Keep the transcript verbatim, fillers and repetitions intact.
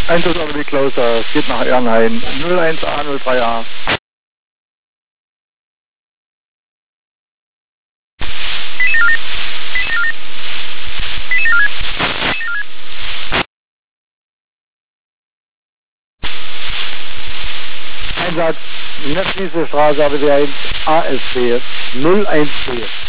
Einsatz aber die Closer, es geht nach Ehrenhain. null eins A null drei A. Einsatz, Netzdienste Straße, A B D eins A S B null eins B.